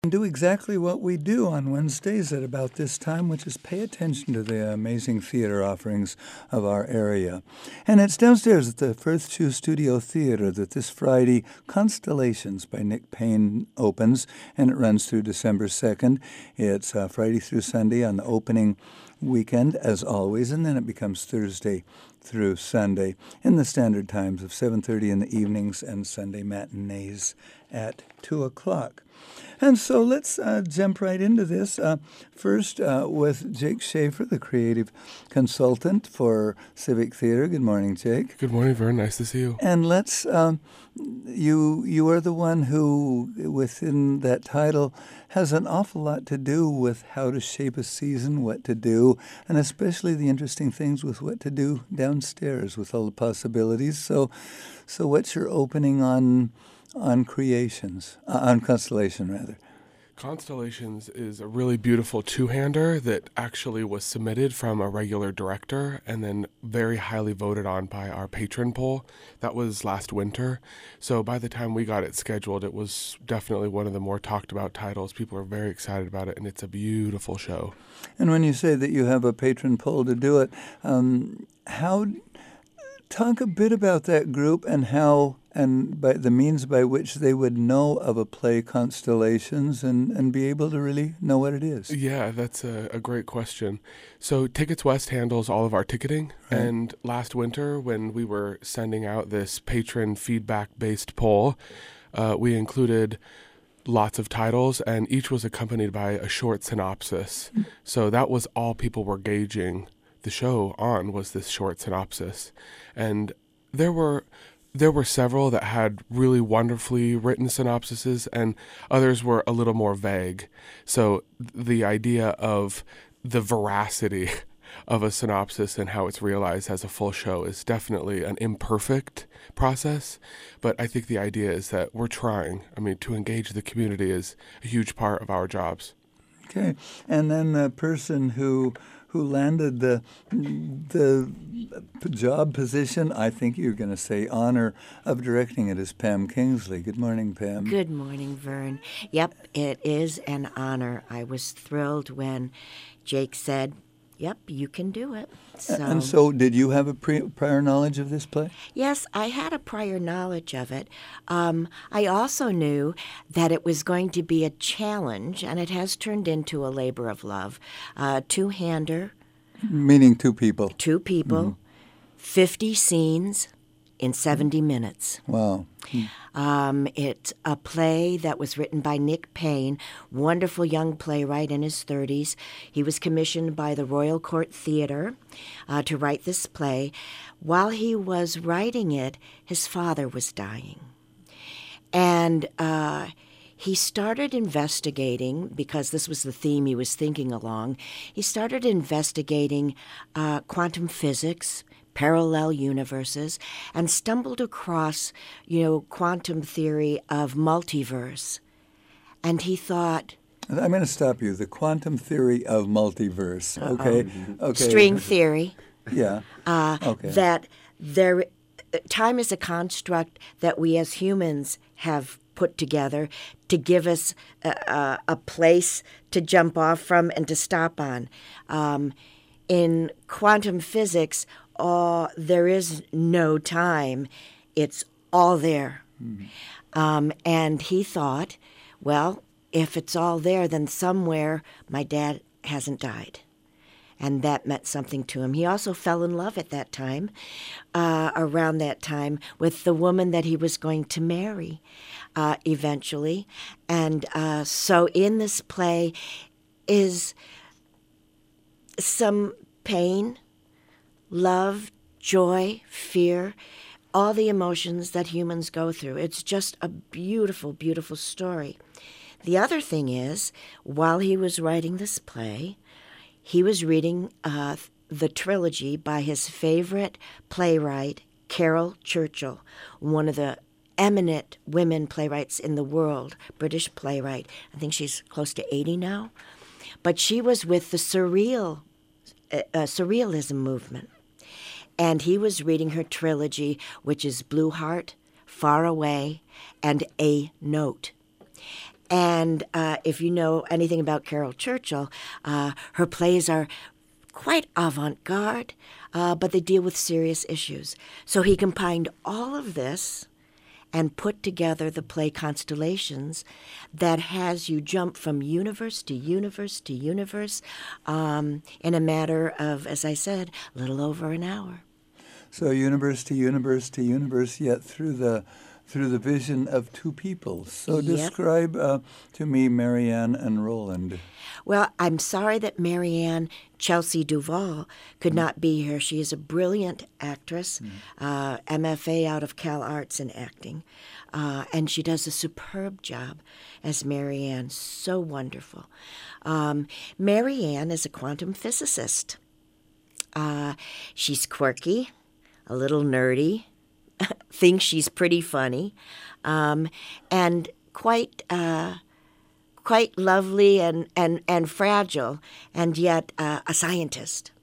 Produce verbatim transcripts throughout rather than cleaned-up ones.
do exactly what we do on Wednesdays at about this time, which is pay attention to the amazing theater offerings of our area. And it's downstairs at the Firth Shoe Studio Theater that this Friday Constellations by Nick Payne opens, and it runs through December second. It's uh, Friday through Sunday on the opening weekend, as always, and then it becomes Thursday through Sunday in the standard times of seven thirty in the evenings and Sunday matinees at two o'clock. And so let's uh, jump right into this. Uh, first, uh, with Jake Schaefer, the creative consultant for Civic Theater. Good morning, Jake. Good morning, Vern. Nice to see you. And let's, um, you you are the one who, within that title, has an awful lot to do with how to shape a season, what to do, and especially the interesting things with what to do downstairs with all the possibilities. So, so what's your opening on? On creations, uh, on Constellation, rather. Constellations is a really beautiful two-hander that actually was submitted from a regular director and then very highly voted on by our patron poll. That was last winter. So by the time we got it scheduled, it was definitely one of the more talked about titles. People are very excited about it, and it's a beautiful show. And when you say that you have a patron poll to do it, um, how... Talk a bit about that group and how, and by the means by which they would know of a play, Constellations, and, and be able to really know what it is. Yeah, that's a, a great question. So Tickets West handles all of our ticketing, right. And last winter when we were sending out this patron feedback-based poll, uh, we included lots of titles, and each was accompanied by a short synopsis. Mm-hmm. So that was all people were gauging the show on, was this short synopsis. And there were there were several that had really wonderfully written synopsises, and others were a little more vague. So the idea of the veracity of a synopsis and how it's realized as a full show is definitely an imperfect process. But I think the idea is that we're trying. I mean, to engage the community is a huge part of our jobs. Okay. And then the person who who landed the the job position, I think you're going to say honor, of directing it is Pam Kingsley. Good morning, Pam. Good morning, Vern. Yep, it is an honor. I was thrilled when Jake said, yep, you can do it. So, and so did you have a pre- prior knowledge of this play? Yes, I had a prior knowledge of it. Um, I also knew that it was going to be a challenge, and it has turned into a labor of love. Uh, two-hander. Meaning two people. Two people, mm-hmm. fifty scenes in seventy minutes. Wow. Hmm. Um, it's a play that was written by Nick Payne, wonderful young playwright in his thirties. He was commissioned by the Royal Court Theatre uh, to write this play. While he was writing it, his father was dying. And uh, he started investigating, because this was the theme he was thinking along, he started investigating uh, quantum physics, parallel universes, and stumbled across, you know, quantum theory of multiverse. And he thought... I'm going to stop you. The quantum theory of multiverse, okay? Okay. String theory. Yeah. Uh, okay. That there, time is a construct that we as humans have put together to give us a, a, a place to jump off from and to stop on. Um, in quantum physics, Uh, there is no time. It's all there. Mm-hmm. Um, and he thought, well, if it's all there, then somewhere my dad hasn't died. And that meant something to him. He also fell in love at that time, uh, around that time, with the woman that he was going to marry uh, eventually. And uh, so in this play is some pain, love, joy, fear, all the emotions that humans go through. It's just a beautiful, beautiful story. The other thing is, while he was writing this play, he was reading uh, the trilogy by his favorite playwright, Caryl Churchill, one of the eminent women playwrights in the world, British playwright. I think she's close to eighty now. But she was with the surreal, uh, surrealism movement. And he was reading her trilogy, which is Blue Heart, Far Away, and A Note. And uh, if you know anything about Carol Churchill, uh, her plays are quite avant-garde, uh, but they deal with serious issues. So he combined all of this and put together the play Constellations that has you jump from universe to universe to universe um, in a matter of, as I said, a little over an hour. So universe to universe to universe, yet through the through the vision of two people. So Yep. describe uh, to me Marianne and Roland. Well, I'm sorry that Marianne Chelsea Duvall could not be here. She is a brilliant actress, uh, M F A out of Cal Arts in acting, uh, and she does a superb job as Marianne. So wonderful. Um, Marianne is a quantum physicist. Uh, she's quirky, a little nerdy, thinks she's pretty funny, um, and quite uh, quite lovely and, and, and fragile, and yet uh, a scientist.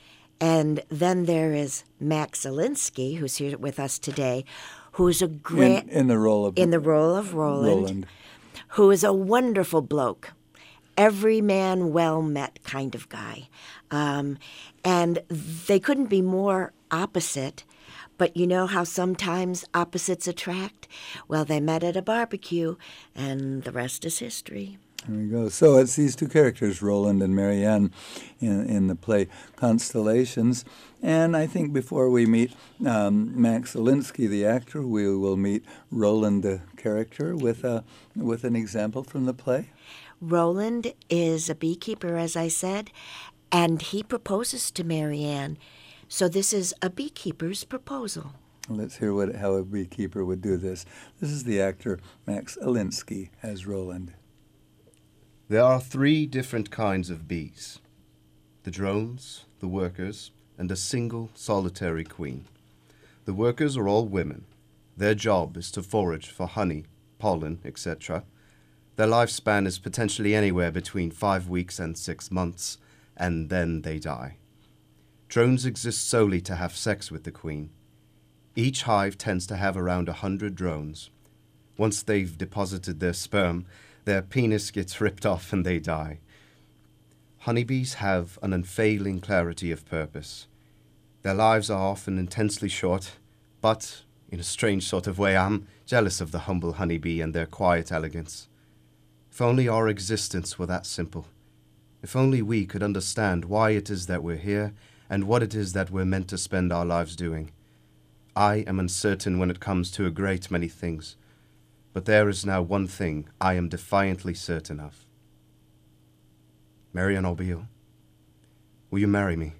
And then there is Max Zelinsky, who's here with us today, who's a great In, in the role of in the role of Roland, Roland. who is a wonderful bloke, every man well met kind of guy. Um, and they couldn't be more opposite. But you know how sometimes opposites attract? Well, they met at a barbecue, and the rest is history. There we go. So it's these two characters, Roland and Marianne, in, in the play Constellations. And I think before we meet um, Max Zelinsky, the actor, we will meet Roland, the character, with a with an example from the play. Roland is a beekeeper, as I said, and he proposes to Marianne. So this is a beekeeper's proposal. Let's hear what how a beekeeper would do this. This is the actor Max Zelinsky as Roland. There are three different kinds of bees: the drones, the workers, and a single solitary queen. The workers are all women. Their job is to forage for honey, pollen, et cetera. Their lifespan is potentially anywhere between five weeks and six months, and then they die. Drones exist solely to have sex with the queen. Each hive tends to have around a hundred drones. Once they've deposited their sperm, their penis gets ripped off and they die. Honeybees have an unfailing clarity of purpose. Their lives are often intensely short, but, in a strange sort of way, I'm jealous of the humble honeybee and their quiet elegance. If only our existence were that simple. If only we could understand why it is that we're here and what it is that we're meant to spend our lives doing. I am uncertain when it comes to a great many things, but there is now one thing I am defiantly certain of. Marianne Obeil, will you marry me?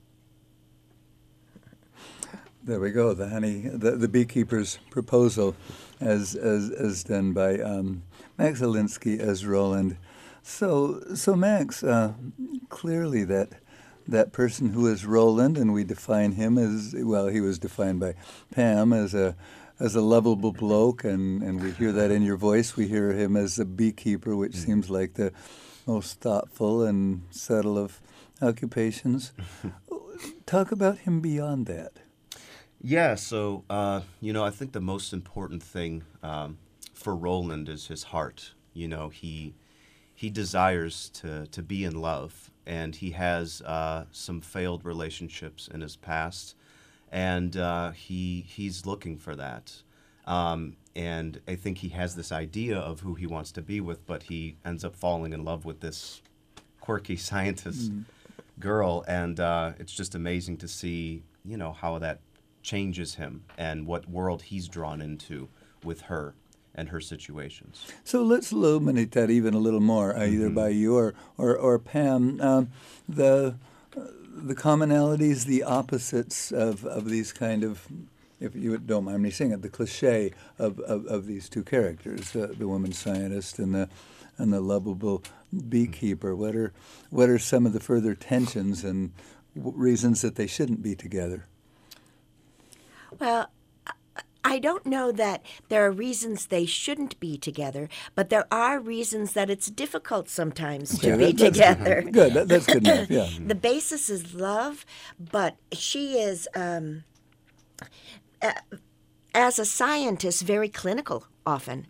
There we go. The honey, the, the beekeeper's proposal, as as as done by um, Max Zelinsky as Roland. So so Max, uh, clearly that. That person who is Roland, and we define him as, well, he was defined by Pam as a as a lovable bloke, and, and we hear that in your voice. We hear him as a beekeeper, which mm. seems like the most thoughtful and subtle of occupations. Talk about him beyond that. Yeah, so, uh, you know, I think the most important thing um, for Roland is his heart. You know, he he desires to, to be in love. And he has uh, some failed relationships in his past, and uh, he he's looking for that. Um, and I think he has this idea of who he wants to be with, but he ends up falling in love with this quirky scientist mm. girl, and uh, it's just amazing to see, you know, how that changes him and what world he's drawn into with her and her situations. So let's illuminate that even a little more, uh, either mm-hmm. by you or, or, or Pam. Um, the uh, the commonalities, the opposites of, of these kind of, if you don't mind me saying it, the cliche of, of, of these two characters, uh, the woman scientist and the and the lovable beekeeper. What are what are some of the further tensions and w- reasons that they shouldn't be together? Well, I don't know that there are reasons they shouldn't be together, but there are reasons that it's difficult sometimes to yeah, be that, together. Good. good. That, that's good enough, yeah. The basis is love, but she is, um, uh, as a scientist, very clinical often. Mm-hmm.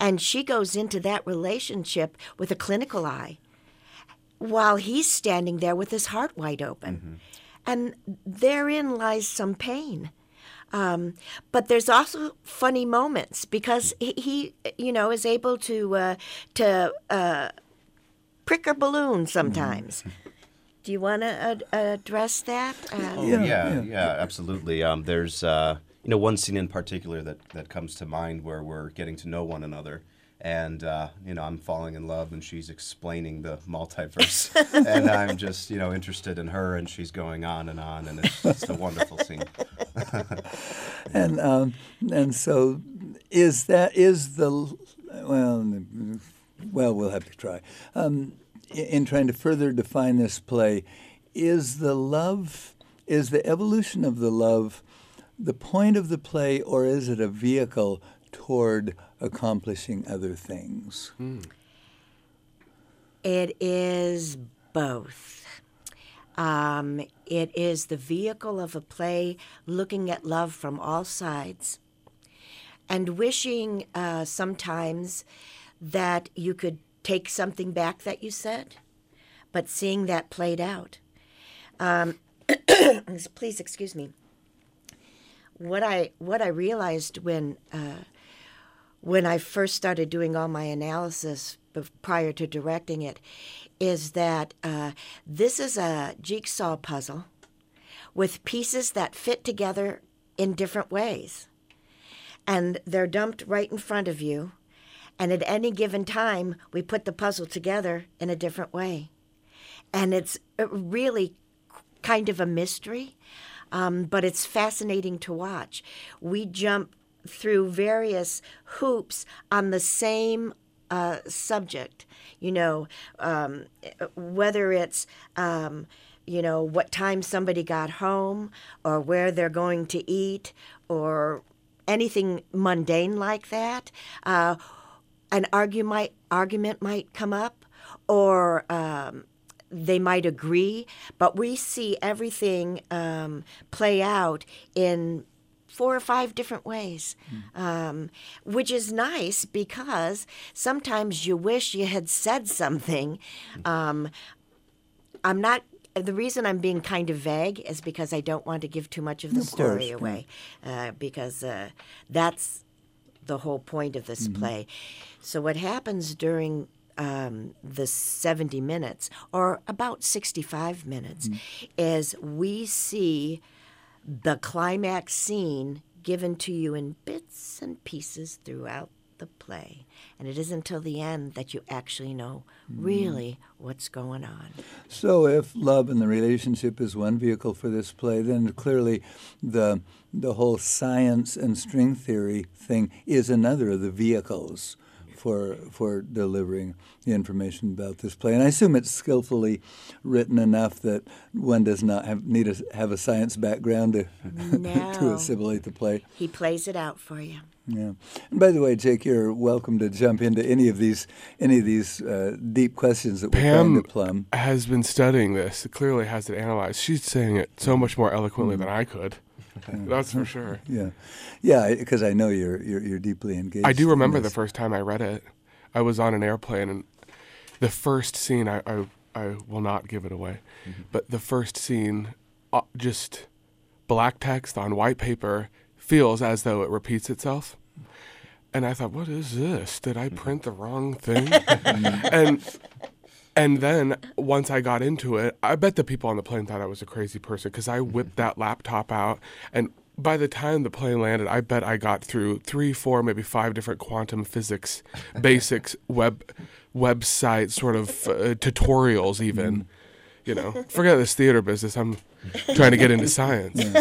And she goes into that relationship with a clinical eye while he's standing there with his heart wide open. Mm-hmm. And therein lies some pain. Um, but there's also funny moments because he, he you know, is able to uh, to uh, prick a balloon sometimes. Mm-hmm. Do you want to ad- address that? Uh, oh, yeah, yeah, yeah, absolutely. Um, there's uh, you know one scene in particular that, that comes to mind where we're getting to know one another. And, uh, you know, I'm falling in love and she's explaining the multiverse. And I'm just, you know, interested in her and she's going on and on. And it's just a wonderful scene. and um, and so is that, is the, well, well, we'll have to try. Um, in trying to further define this play, is the love, is the evolution of the love the point of the play, or is it a vehicle toward accomplishing other things? Mm. It is both. Um, it is the vehicle of a play looking at love from all sides and wishing uh, sometimes that you could take something back that you said, but seeing that played out. Um, please excuse me. What I what I realized when uh, when I first started doing all my analysis prior to directing it is that uh, this is a jigsaw puzzle with pieces that fit together in different ways. And they're dumped right in front of you. And at any given time, we put the puzzle together in a different way. And it's really kind of a mystery, um, but it's fascinating to watch. We jump through various hoops on the same uh, subject, you know, um, whether it's, um, you know, what time somebody got home or where they're going to eat or anything mundane like that. Uh, an argue might, argument might come up or um, they might agree, but we see everything um, play out in four or five different ways, mm. um, which is nice because sometimes you wish you had said something. Um, I'm not, the reason I'm being kind of vague is because I don't want to give too much of the of story course, away, yeah. uh, because uh, that's the whole point of this mm-hmm. play. So what happens during um, the seventy minutes, or about sixty-five minutes, mm. is we see the climax scene given to you in bits and pieces throughout the play. And it isn't until the end that you actually know really what's going on. So if love and the relationship is one vehicle for this play, then clearly the the whole science and string theory thing is another of the vehicles for for delivering the information about this play. And I assume it's skillfully written enough that one does not have, need to have a science background to, no. to assimilate the play. He plays it out for you. Yeah. And by the way, Jake, you're welcome to jump into any of these any of these uh, deep questions that we're Pam trying to plumb. has been studying this. Clearly has it analyzed. She's saying it so much more eloquently mm-hmm. than I could. That's for sure. Yeah, yeah, because I know you're, you're you're deeply engaged. I do remember the first time I read it. I was on an airplane, and the first scene, I I, I will not give it away, mm-hmm. but the first scene, uh, just black text on white paper, feels as though it repeats itself. And I thought, what is this? Did I print the wrong thing? and and then once I got into it, I bet the people on the plane thought I was a crazy person because I whipped that laptop out. And by the time the plane landed, I bet I got through three, four, maybe five different quantum physics basics web website sort of uh, tutorials even. You know, forget this theater business. I'm trying to get into science. Yeah.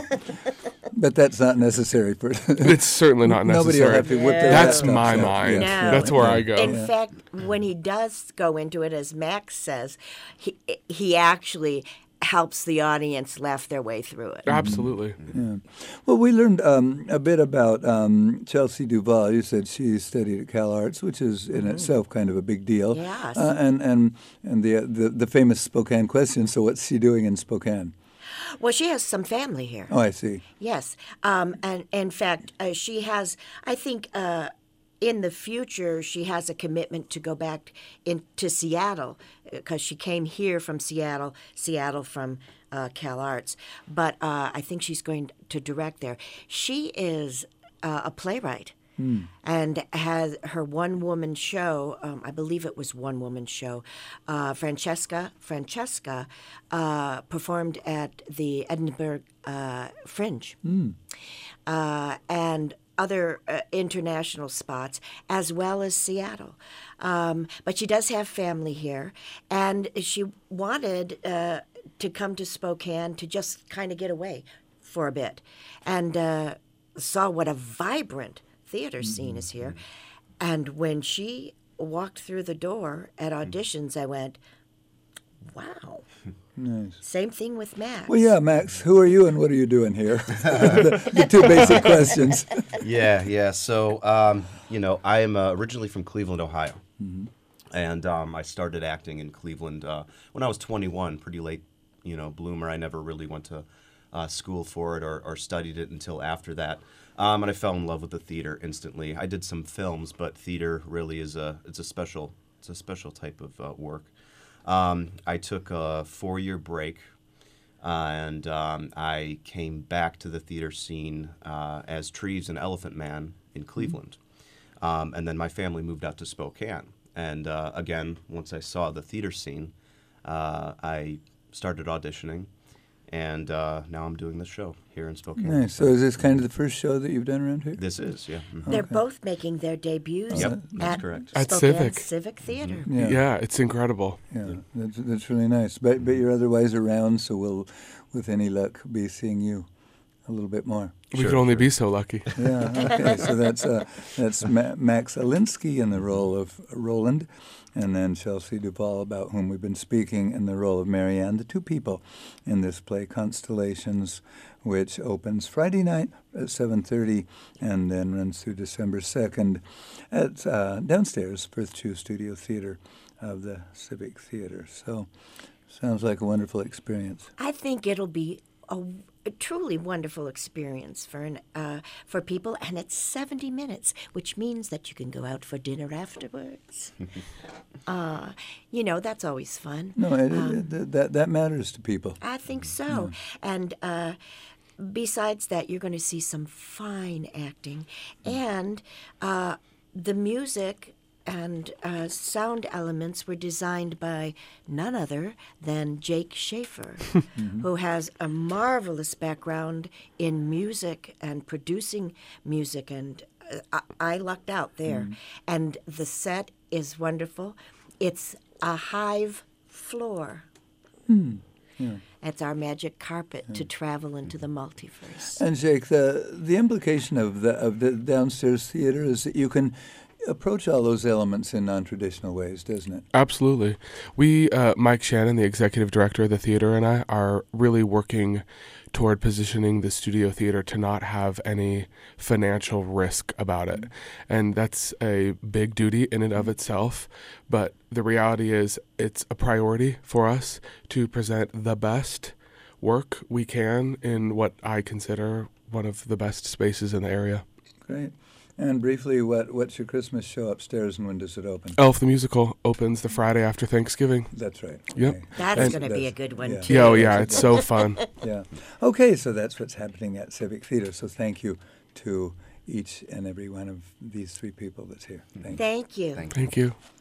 But that's not necessary for. It's certainly not necessary. Nobody will have to whip their That's laptops my out. mind. No. That's where I go. In Yeah. fact, when he does go into it, as Max says, he he actually helps the audience laugh their way through it. Absolutely. Yeah. Well, we learned um, a bit about um, Chelsea Duval. You said she studied at Cal Arts, which is in mm. itself kind of a big deal. Yes. Uh, and and and the, the the famous Spokane question. So, what's she doing in Spokane? Well, she has some family here. Oh, I see. Yes. Um, and in fact, uh, she has, I think, uh, in the future, she has a commitment to go back into Seattle because she came here from Seattle, Seattle from uh, Cal Arts. But uh, I think she's going to direct there. She is uh, a playwright. Mm. And has her one-woman show, um, I believe it was one-woman show, uh, Francesca, Francesca uh, performed at the Edinburgh uh, Fringe. Mm. Uh, and other uh, international spots, as well as Seattle. Um, but she does have family here, and she wanted uh, to come to Spokane to just kind of get away for a bit, and uh, saw what a vibrant theater scene is here. And when she walked through the door at auditions, I went, wow. Nice. Same thing with Max. Well, yeah, Max, who are you and what are you doing here? the, the two basic questions. Yeah, yeah. So, um, you know, I am uh, originally from Cleveland, Ohio. Mm-hmm. And um, I started acting in Cleveland uh, when I was twenty-one, pretty late, you know, bloomer. I never really went to uh, school for it or, or studied it until after that. Um, and I fell in love with the theater instantly. I did some films, but theater really is a it's a special it's a special type of uh, work. Um, I took a four-year break, uh, and um, I came back to the theater scene uh, as Treves and Elephant Man in Cleveland. Mm-hmm. Um, and then my family moved out to Spokane. And uh, again, once I saw the theater scene, uh, I started auditioning. And uh, now I'm doing this show here in Spokane. Nice. So is this kind of the first show that you've done around here? This is, yeah. Mm-hmm. They're Okay. both making their debuts Yep, that's at correct. At Spokane Civic. Civic Theater. Mm-hmm. Yeah. Yeah, it's incredible. Yeah, that's, that's really nice. But but you're otherwise around, so we'll, with any luck, be seeing you a little bit more. We Sure, could only sure. be so lucky. Yeah, okay. So that's uh, that's Ma- Max Alinsky in the role of Roland, and then Chelsea Duvall, about whom we've been speaking, in the role of Marianne, the two people in this play, Constellations, which opens Friday night at seven thirty and then runs through December second at uh, downstairs, Firth Chew Studio Theater of the Civic Theater. So sounds like a wonderful experience. I think it'll be a, a truly wonderful experience for an, uh, for people, and it's seventy minutes, which means that you can go out for dinner afterwards. uh, you know, that's always fun. No, it, Um, it, it, that, that matters to people. I think so. And uh, besides that, you're going to see some fine acting. And uh, the music and uh, sound elements were designed by none other than Jake Schaefer, who has a marvelous background in music and producing music. And uh, I, I lucked out there. And the set is wonderful. It's a hive floor. Yeah. It's our magic carpet to travel into the multiverse. And Jake, the the implication of the of the downstairs theater is that you can approach all those elements in non-traditional ways, doesn't it? Absolutely. We, uh, Mike Shannon, the executive director of the theater, and I are really working toward positioning the studio theater to not have any financial risk about it. And that's a big duty in and of itself. But the reality is it's a priority for us to present the best work we can in what I consider one of the best spaces in the area. Great. And briefly, what what's your Christmas show upstairs, and when does it open? Elf the Musical opens the Friday after Thanksgiving. That's right. Yep. Okay. That's And- going to be a That's- good one, yeah. too. Yeah, oh yeah, it's so fun. Yeah. Okay, so that's what's happening at Civic Theater. So thank you to each and every one of these three people that's here. Thank you. Thank you. Thank Thank you.